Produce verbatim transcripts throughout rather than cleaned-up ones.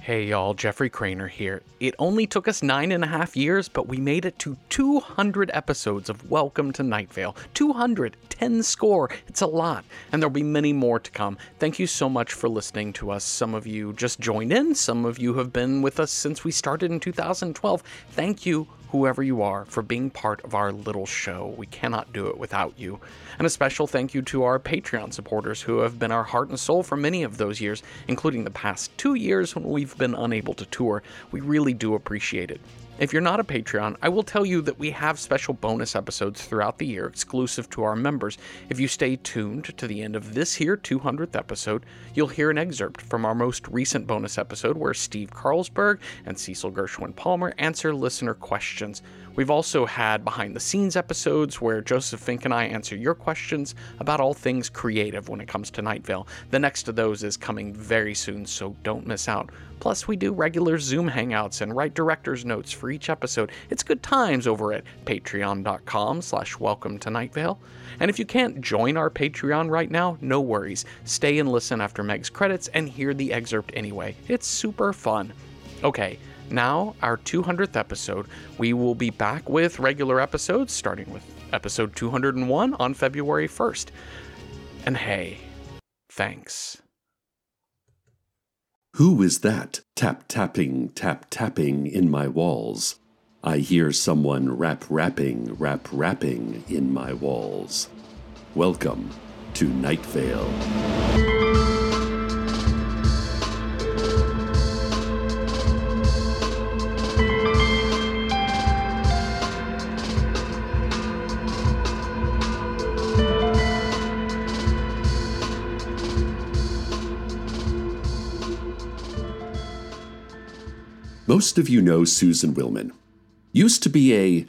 Hey y'all, Jeffrey Craner here. It only took us nine and a half years, but we made it to two hundred episodes of Welcome to Night Vale. two hundred, ten score. It's a lot, and there'll be many more to come. Thank you so much for listening to us. Some of you just joined in. Some of you have been with us since we started in two thousand twelve. Thank you, whoever you are, for being part of our little show. We cannot do it without you. And a special thank you to our Patreon supporters who have been our heart and soul for many of those years, including the past two years when we've been unable to tour. We really do appreciate it. If you're not a Patreon, I will tell you that we have special bonus episodes throughout the year exclusive to our members. If you stay tuned to the end of this here two hundredth episode, you'll hear an excerpt from our most recent bonus episode where Steve Carlsberg and Cecil Gershwin Palmer answer listener questions. We've also had behind-the-scenes episodes where Joseph Fink and I answer your questions about all things creative when it comes to Night Vale. The next of those is coming very soon, so don't miss out. Plus, we do regular Zoom hangouts and write director's notes for each episode. It's good times over at patreon.com slash welcome to Night Vale. And if you can't join our Patreon right now, no worries. Stay and listen after Meg's credits and hear the excerpt anyway. It's super fun. Okay, now our two hundredth episode. We will be back with regular episodes, starting with episode two hundred one on February first. And hey, thanks. Who is that tap-tapping, tap-tapping in my walls? I hear someone rap-rapping, rap-rapping in my walls. Welcome to Night Vale. Most of you know Susan Willman. Used to be a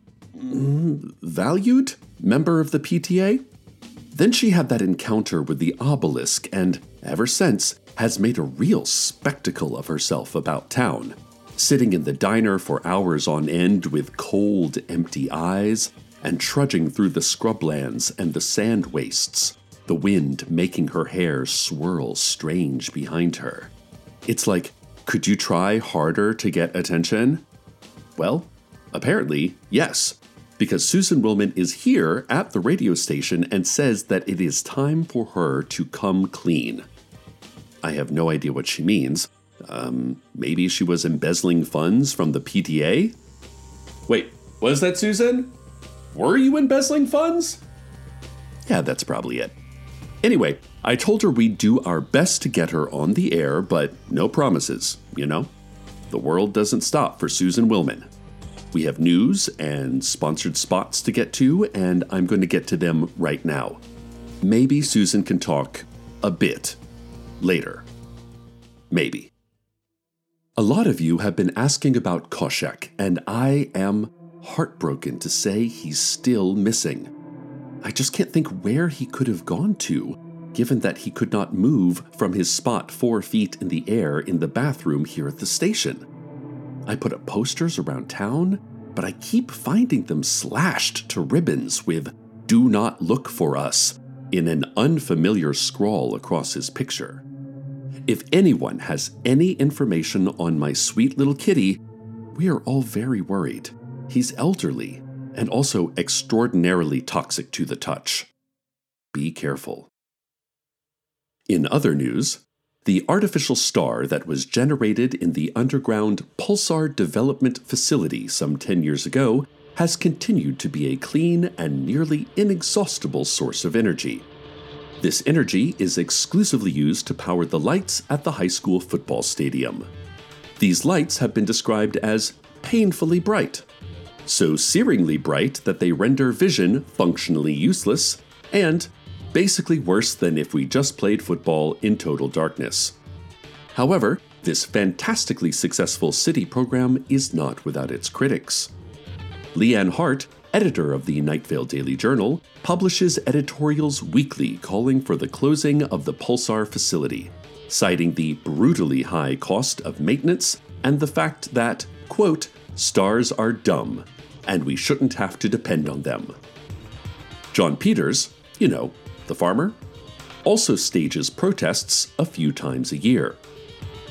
mm, valued member of the P T A. Then she had that encounter with the obelisk and, ever since, has made a real spectacle of herself about town. Sitting in the diner for hours on end with cold, empty eyes, and trudging through the scrublands and the sand wastes, the wind making her hair swirl strange behind her. It's like, could you try harder to get attention? Well, apparently, yes, because Susan Willman is here at the radio station and says that it is time for her to come clean. I have no idea what she means. Um, maybe she was embezzling funds from the P T A? Wait, was that Susan? Were you embezzling funds? Yeah, that's probably it. Anyway, I told her we'd do our best to get her on the air, but no promises, you know? The world doesn't stop for Susan Willman. We have news and sponsored spots to get to, and I'm going to get to them right now. Maybe Susan can talk a bit later. Maybe. A lot of you have been asking about Koshek, and I am heartbroken to say he's still missing. I just can't think where he could have gone to, given that he could not move from his spot four feet in the air in the bathroom here at the station. I put up posters around town, but I keep finding them slashed to ribbons with "Do not look for us" in an unfamiliar scrawl across his picture. If anyone has any information on my sweet little kitty, we are all very worried. He's elderly and also extraordinarily toxic to the touch. Be careful. In other news, the artificial star that was generated in the underground Pulsar Development Facility some ten years ago has continued to be a clean and nearly inexhaustible source of energy. This energy is exclusively used to power the lights at the high school football stadium. These lights have been described as painfully bright, so searingly bright that they render vision functionally useless, and basically worse than if we just played football in total darkness. However, this fantastically successful city program is not without its critics. Leanne Hart, editor of the Night Vale Daily Journal, publishes editorials weekly calling for the closing of the Pulsar facility, citing the brutally high cost of maintenance and the fact that, quote, "stars are dumb, and we shouldn't have to depend on them." John Peters, you know, the farmer, also stages protests a few times a year.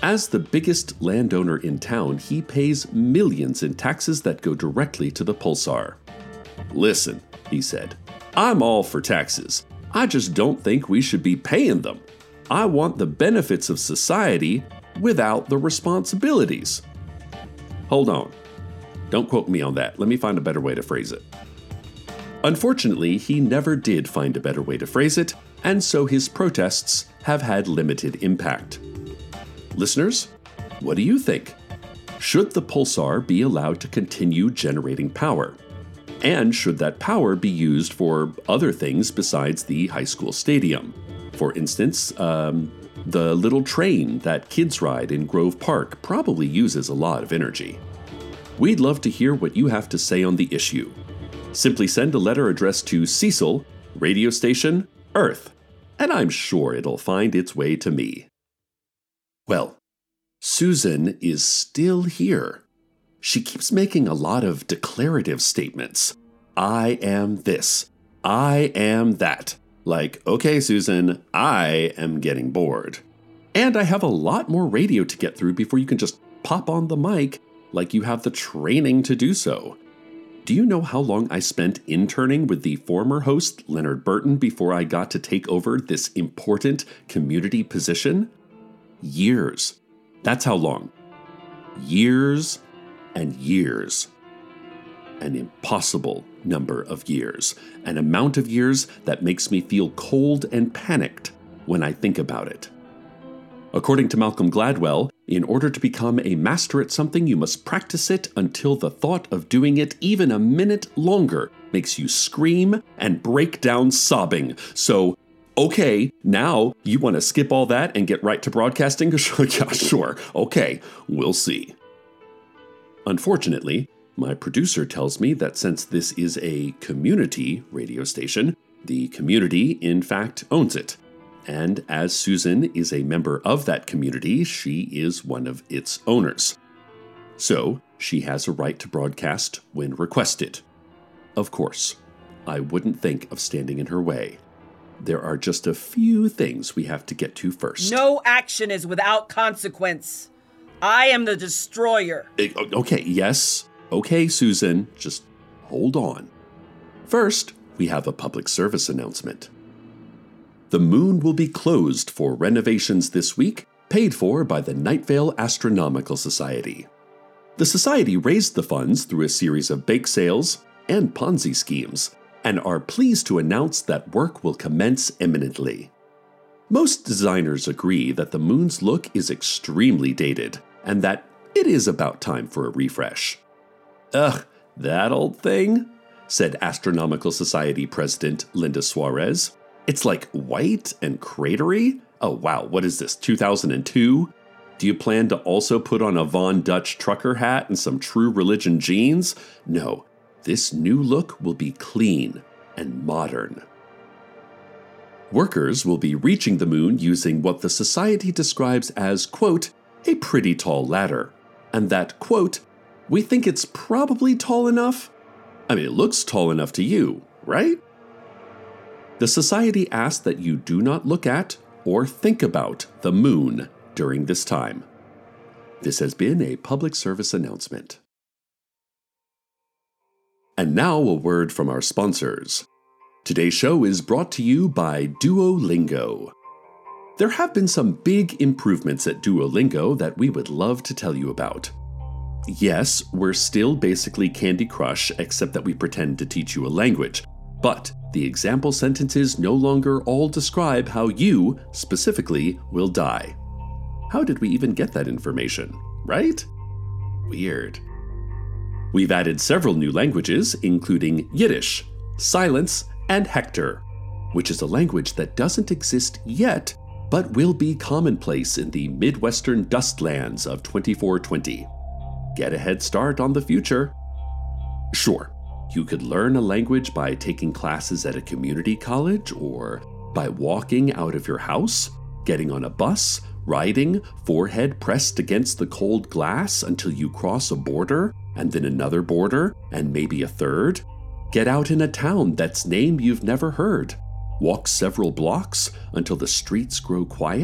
As the biggest landowner in town, he pays millions in taxes that go directly to the Pulsar. "Listen," he said, "I'm all for taxes. I just don't think we should be paying them. I want the benefits of society without the responsibilities." Hold on. Don't quote me on that. Let me find a better way to phrase it. Unfortunately, he never did find a better way to phrase it, and so his protests have had limited impact. Listeners, what do you think? Should the Pulsar be allowed to continue generating power? And should that power be used for other things besides the high school stadium? For instance, um, the little train that kids ride in Grove Park probably uses a lot of energy. We'd love to hear what you have to say on the issue. Simply send a letter addressed to Cecil, Radio Station, Earth, and I'm sure it'll find its way to me. Well, Susan is still here. She keeps making a lot of declarative statements. I am this. I am that. Like, okay, Susan, I am getting bored. And I have a lot more radio to get through before you can just pop on the mic like you have the training to do so. Do you know how long I spent interning with the former host, Leonard Burton, before I got to take over this important community position? Years. That's how long. Years and years. An impossible number of years. An amount of years that makes me feel cold and panicked when I think about it. According to Malcolm Gladwell, in order to become a master at something, you must practice it until the thought of doing it even a minute longer makes you scream and break down sobbing. So, okay, now you want to skip all that and get right to broadcasting? Yeah, sure. Okay, we'll see. Unfortunately, my producer tells me that since this is a community radio station, the community, in fact, owns it. And as Susan is a member of that community, she is one of its owners. So, she has a right to broadcast when requested. Of course, I wouldn't think of standing in her way. There are just a few things we have to get to first. No action is without consequence. I am the destroyer. Okay, yes. Okay, Susan, just hold on. First, we have a public service announcement. The moon will be closed for renovations this week, paid for by the Night Vale Astronomical Society. The society raised the funds through a series of bake sales and Ponzi schemes, and are pleased to announce that work will commence imminently. Most designers agree that the moon's look is extremely dated, and that it is about time for a refresh. Ugh, that old thing? Said Astronomical Society President Linda Suarez. It's like white and cratery? Oh wow, what is this, two thousand two? Do you plan to also put on a Von Dutch trucker hat and some True Religion jeans? No, this new look will be clean and modern. Workers will be reaching the moon using what the society describes as, quote, a pretty tall ladder, and that, quote, we think it's probably tall enough? I mean, it looks tall enough to you, right? The society asks that you do not look at or think about the moon during this time. This has been a public service announcement. And now a word from our sponsors. Today's show is brought to you by Duolingo. There have been some big improvements at Duolingo that we would love to tell you about. Yes, we're still basically Candy Crush, except that we pretend to teach you a language. But the example sentences no longer all describe how you, specifically, will die. How did we even get that information, right? Weird. We've added several new languages, including Yiddish, Silence, and Hector, which is a language that doesn't exist yet, but will be commonplace in the Midwestern dustlands of twenty-four twenty. Get a head start on the future. Sure. You could learn a language by taking classes at a community college, or by walking out of your house, getting on a bus, riding, forehead pressed against the cold glass until you cross a border, and then another border, and maybe a third. Get out in a town that's name you've never heard. Walk several blocks until the streets grow quiet.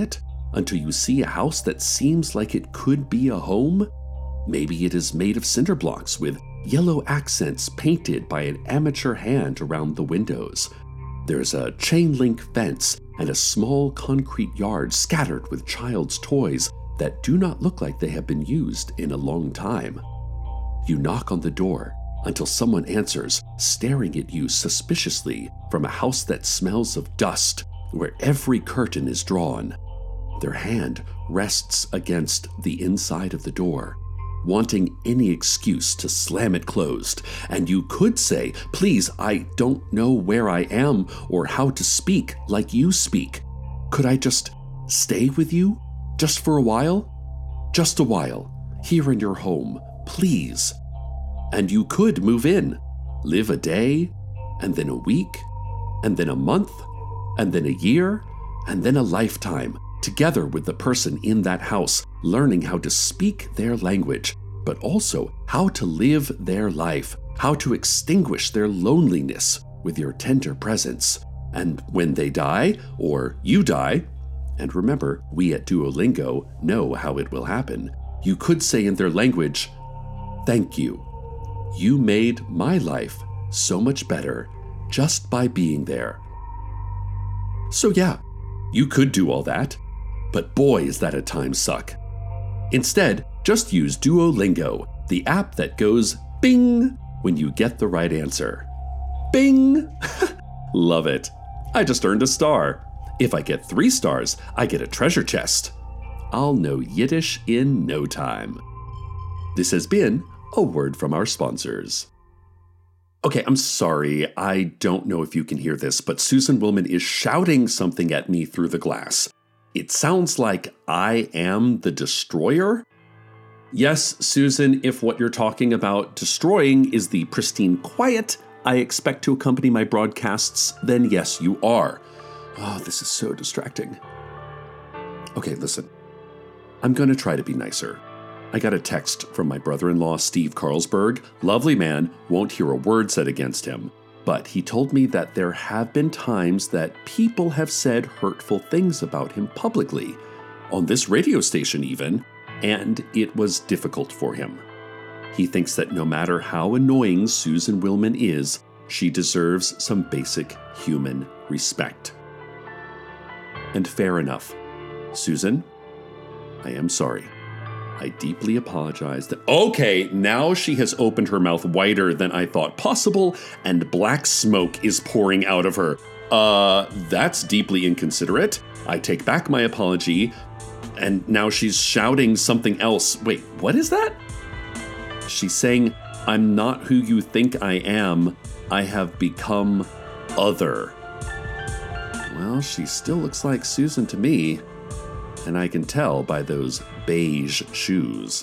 until you see a house that seems like it could be a home. Maybe it is made of cinder blocks with yellow accents painted by an amateur hand around the windows. There's a chain link fence and a small concrete yard scattered with child's toys that do not look like they have been used in a long time. You knock on the door until someone answers, staring at you suspiciously from a house that smells of dust, where every curtain is drawn. Their hand rests against the inside of the door, wanting any excuse to slam it closed. And you could say, "Please, I don't know where I am or how to speak like you speak. Could I just stay with you? Just for a while? Just a while, here in your home, please." And you could move in, live a day, and then a week, and then a month, and then a year, and then a lifetime, together with the person in that house, learning how to speak their language, but also how to live their life, how to extinguish their loneliness with your tender presence. And when they die, or you die, and remember, we at Duolingo know how it will happen, you could say in their language, "Thank you. You made my life so much better just by being there." So yeah, you could do all that, but boy, is that at times suck. Instead, just use Duolingo, the app that goes bing when you get the right answer. Bing! Love it. I just earned a star. If I get three stars, I get a treasure chest. I'll know Yiddish in no time. This has been a word from our sponsors. Okay, I'm sorry. I don't know if you can hear this, but Susan Willman is shouting something at me through the glass. It sounds like I am the destroyer. Yes, Susan, if what you're talking about destroying is the pristine quiet I expect to accompany my broadcasts, then yes, you are. Oh, this is so distracting. Okay, listen. I'm going to try to be nicer. I got a text from my brother-in-law, Steve Carlsberg. Lovely man, won't hear a word said against him. But he told me that there have been times that people have said hurtful things about him publicly, on this radio station even, and it was difficult for him. He thinks that no matter how annoying Susan Willman is, she deserves some basic human respect. And fair enough. Susan, I am sorry. I deeply apologize that— Okay, now she has opened her mouth wider than I thought possible, and black smoke is pouring out of her. Uh, that's deeply inconsiderate. I take back my apology, and now she's shouting something else. Wait, what is that? She's saying, "I'm not who you think I am. I have become other." Well, she still looks like Susan to me, and I can tell by those beige shoes.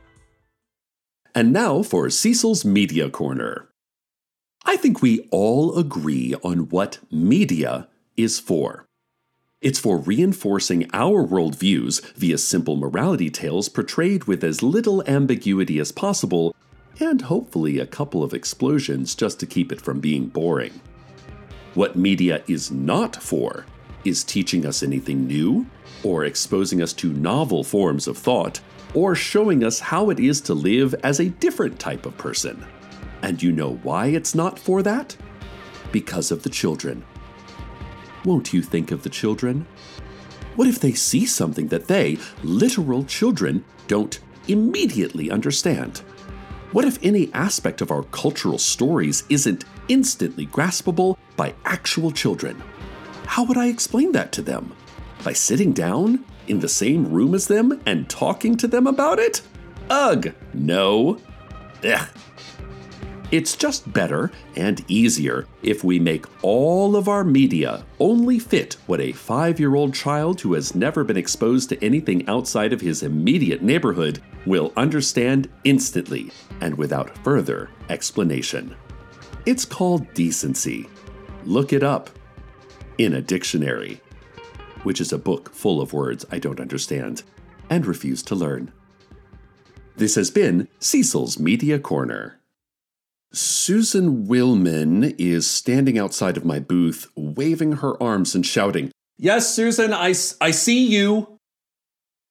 And now for Cecil's Media Corner. I think we all agree on what media is for. It's for reinforcing our worldviews via simple morality tales portrayed with as little ambiguity as possible, and hopefully a couple of explosions just to keep it from being boring. What media is not for is teaching us anything new, or exposing us to novel forms of thought, or showing us how it is to live as a different type of person. And you know why it's not for that? Because of the children. Won't you think of the children? What if they see something that they, literal children, don't immediately understand? What if any aspect of our cultural stories isn't instantly graspable by actual children? How would I explain that to them? By sitting down in the same room as them and talking to them about it? Ugh, no. Ugh. It's just better and easier if we make all of our media only fit what a five-year-old child who has never been exposed to anything outside of his immediate neighborhood will understand instantly and without further explanation. It's called decency. Look it up in a dictionary, which is a book full of words I don't understand and refuse to learn. This has been Cecil's Media Corner. Susan Willman is standing outside of my booth, waving her arms and shouting, "Yes, Susan, I, I see you."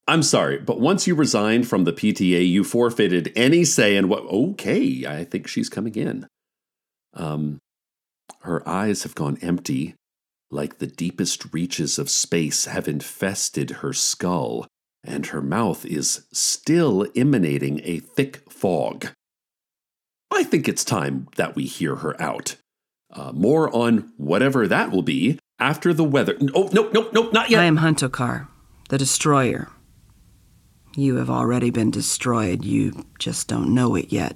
I'm sorry, but once you resigned from the P T A, you forfeited any say in what... Okay, I think she's coming in. Um, her eyes have gone empty, like the deepest reaches of space have infested her skull, and her mouth is still emanating a thick fog. I think it's time that we hear her out. Uh, more on whatever that will be after the weather... Oh, no, no, no, not yet! I am Huntokar, the Destroyer. You have already been destroyed, you just don't know it yet.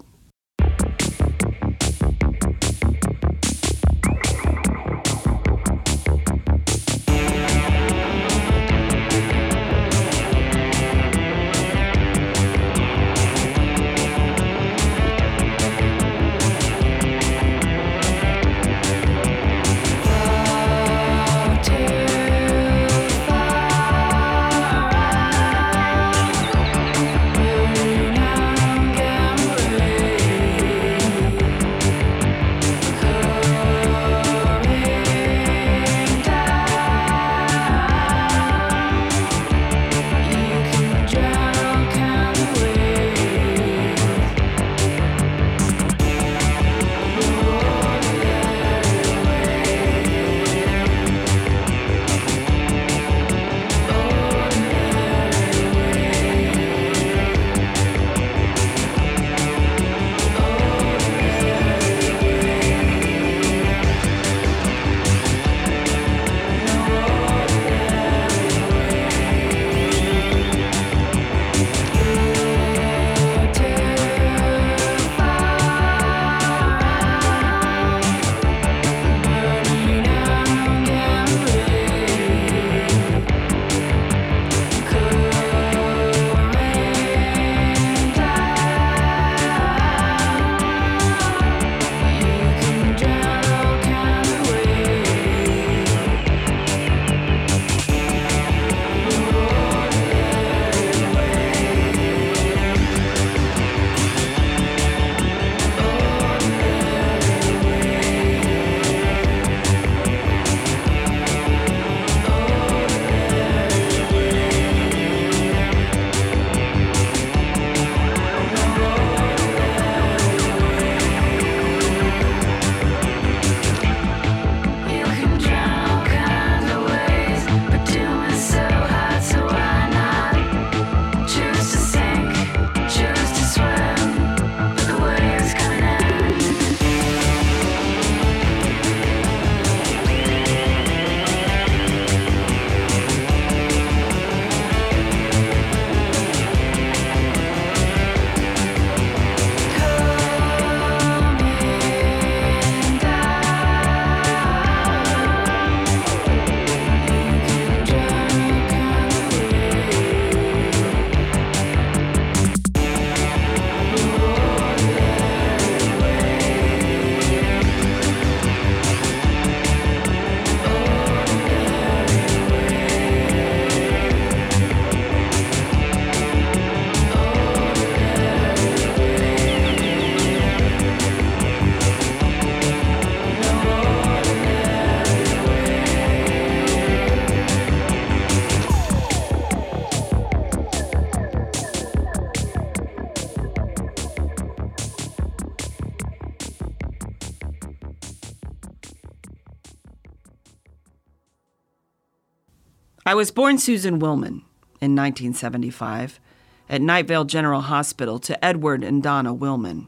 I was born Susan Willman in nineteen seventy-five at Night Vale General Hospital to Edward and Donna Willman.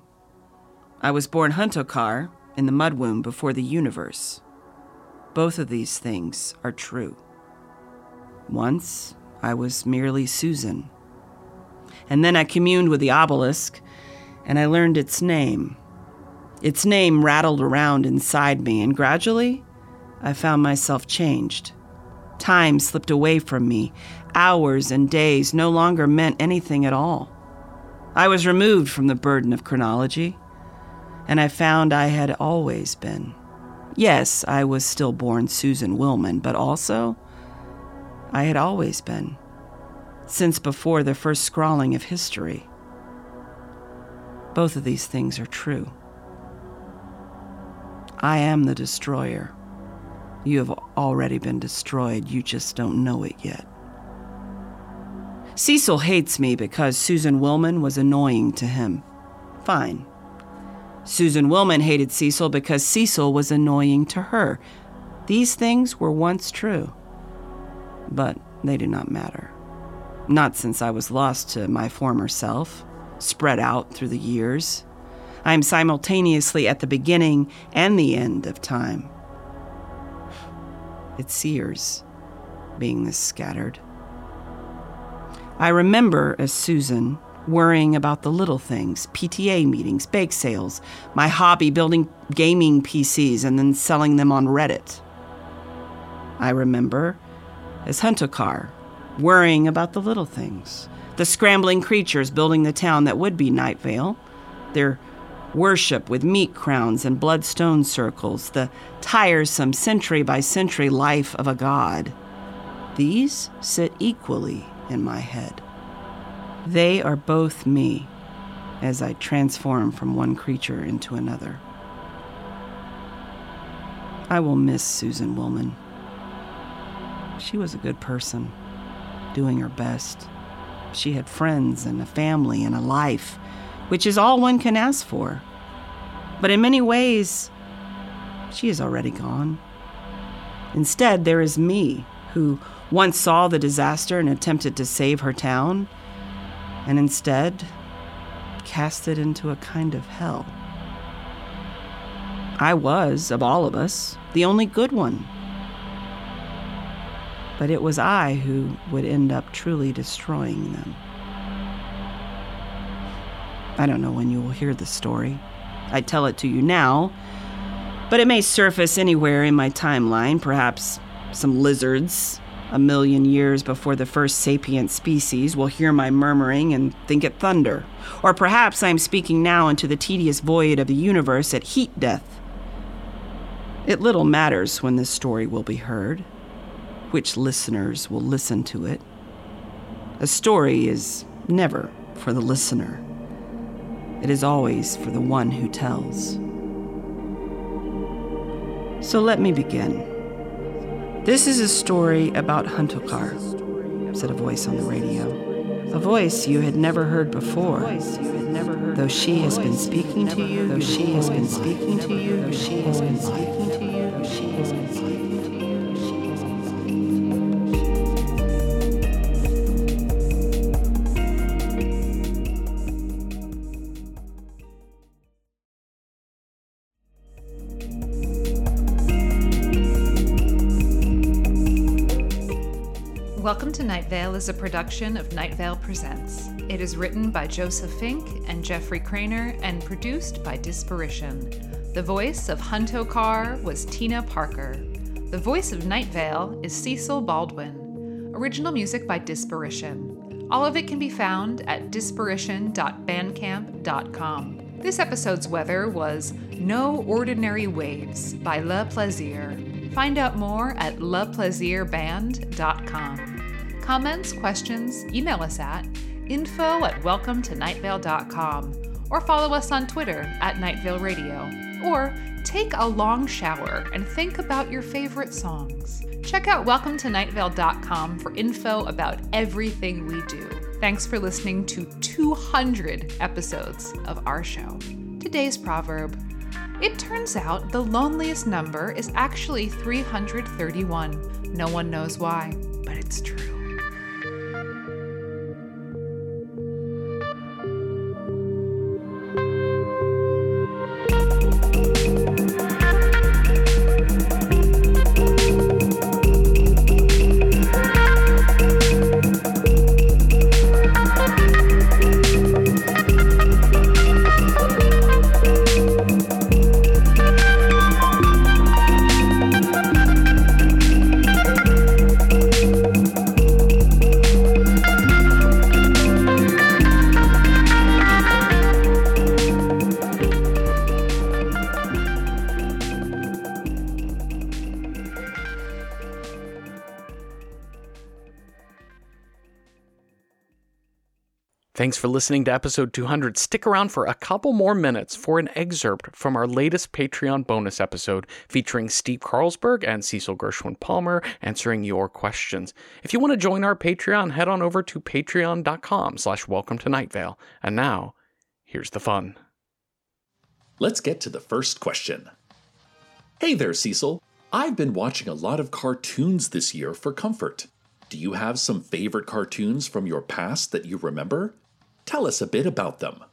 I was born Huntokar in the mud womb before the universe. Both of these things are true. Once, I was merely Susan. And then I communed with the obelisk, and I learned its name. Its name rattled around inside me, and gradually, I found myself changed. Time slipped away from me. Hours and days no longer meant anything at all. I was removed from the burden of chronology, and I found I had always been. Yes, I was still born Susan Willman, but also, I had always been, since before the first scrawling of history. Both of these things are true. I am the destroyer. You have already been destroyed, you just don't know it yet. Cecil hates me because Susan Willman was annoying to him. Fine. Susan Willman hated Cecil because Cecil was annoying to her. These things were once true. But they do not matter. Not since I was lost to my former self, spread out through the years. I am simultaneously at the beginning and the end of time. It sears, being this scattered. I remember as Susan, worrying about the little things, P T A meetings, bake sales, my hobby building gaming P Cs and then selling them on Reddit. I remember as Huntokar, worrying about the little things, the scrambling creatures building the town that would be Night Vale, their worship with meat crowns and bloodstone circles, the tiresome century-by-century life of a god. These sit equally in my head. They are both me as I transform from one creature into another. I will miss Susan Willman. She was a good person, doing her best. She had friends and a family and a life, which is all one can ask for. But in many ways, she is already gone. Instead, there is me, who once saw the disaster and attempted to save her town, and instead cast it into a kind of hell. I was, of all of us, the only good one. But it was I who would end up truly destroying them. I don't know when you will hear this story. I tell it to you now, but it may surface anywhere in my timeline, perhaps some lizards a million years before the first sapient species will hear my murmuring and think it thunder. Or perhaps I am speaking now into the tedious void of the universe at heat death. It little matters when this story will be heard, which listeners will listen to it. A story is never for the listener. It is always for the one who tells. So let me begin. This is a story about Huntokar, said a voice on the radio. A voice you had never heard before. Though she has been speaking to you, though she has been speaking to you, though she has been speaking to you, though she has been speaking to you. Welcome to Night Vale is a production of Night Vale Presents. It is written by Joseph Fink and Jeffrey Craner and produced by Disparition. The voice of Huntokar was Tina Parker. The voice of Night Vale is Cecil Baldwin. Original music by Disparition. All of it can be found at disparition dot bandcamp dot com. This episode's weather was No Ordinary Waves by Le Plaisir. Find out more at le plaisir band dot com. Comments, questions, email us at info at welcome to night vale dot com or follow us on Twitter at Night Vale Radio. Or take a long shower and think about your favorite songs. Check out welcome to night vale dot com for info about everything we do. Thanks for listening to two hundred episodes of our show. Today's proverb. It turns out the loneliest number is actually three hundred thirty-one. No one knows why, but it's true. Thanks for listening to episode two hundred. Stick around for a couple more minutes for an excerpt from our latest Patreon bonus episode featuring Steve Carlsberg and Cecil Gershwin-Palmer answering your questions. If you want to join our Patreon, head on over to patreon.com slash welcome to Night Vale. And now, here's the fun. Let's get to the first question. Hey there, Cecil. I've been watching a lot of cartoons this year for comfort. Do you have some favorite cartoons from your past that you remember? Tell us a bit about them.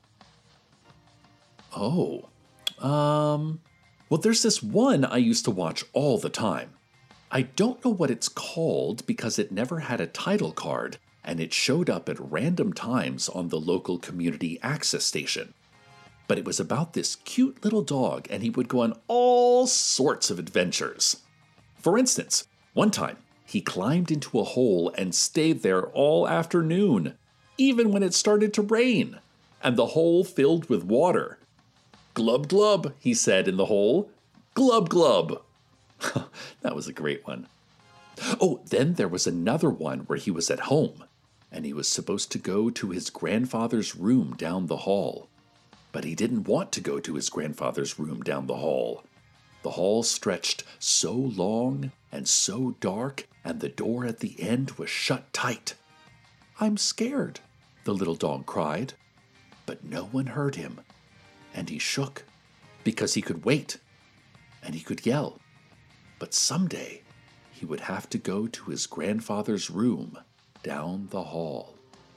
Oh, um, well, there's this one I used to watch all the time. I don't know what it's called because it never had a title card, and it showed up at random times on the local community access station. But it was about this cute little dog, and he would go on all sorts of adventures. For instance, one time, he climbed into a hole and stayed there all afternoon, even when it started to rain, and the hole filled with water. Glub glub, he said in the hole. Glub glub. That was a great one. Oh, then there was another one where he was at home, and he was supposed to go to his grandfather's room down the hall. But he didn't want to go to his grandfather's room down the hall. The hall stretched so long and so dark, and the door at the end was shut tight. I'm scared, the little dog cried. But no one heard him, and he shook, because he could wait, and he could yell. But someday, he would have to go to his grandfather's room down the hall.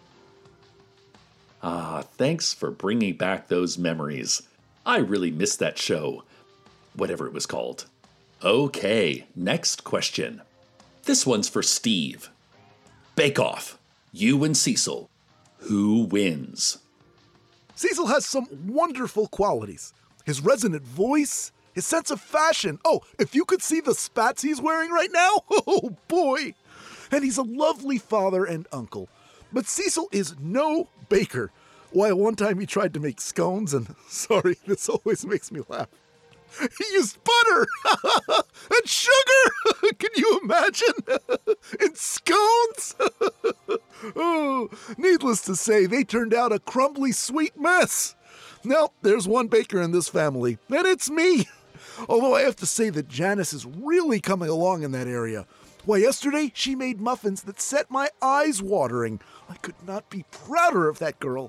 Ah, thanks for bringing back those memories. I really missed that show, whatever it was called. Okay, next question. This one's for Steve. Bake Off. You and Cecil. Who wins? Cecil has some wonderful qualities. His resonant voice, his sense of fashion. Oh, if you could see the spats he's wearing right now, oh boy. And he's a lovely father and uncle. But Cecil is no baker. Why, one time he tried to make scones, and sorry, this always makes me laugh. He used butter and sugar. Can you imagine? In scones? Oh, needless to say, they turned out a crumbly sweet mess. Now, there's one baker in this family, and it's me. Although I have to say that Janice is really coming along in that area. Why, yesterday she made muffins that set my eyes watering. I could not be prouder of that girl.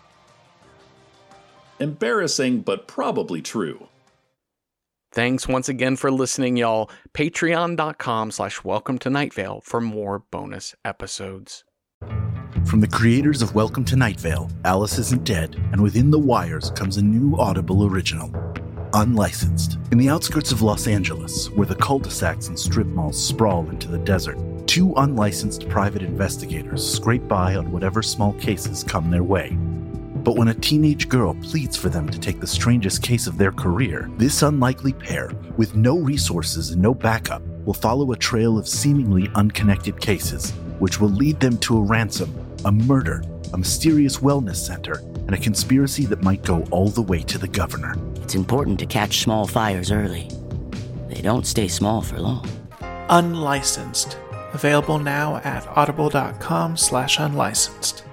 Embarrassing, but probably true. Thanks once again for listening, y'all. Patreon.com slash welcome to Night Vale for more bonus episodes. From the creators of Welcome to Night Vale, Alice Isn't Dead, and Within the Wires comes a new Audible original, Unlicensed. In the outskirts of Los Angeles, where the cul-de-sacs and strip malls sprawl into the desert, two unlicensed private investigators scrape by on whatever small cases come their way. But when a teenage girl pleads for them to take the strangest case of their career, this unlikely pair, with no resources and no backup, will follow a trail of seemingly unconnected cases, which will lead them to a ransom, a murder, a mysterious wellness center, and a conspiracy that might go all the way to the governor. It's important to catch small fires early. They don't stay small for long. Unlicensed. Available now at audible.com slash unlicensed.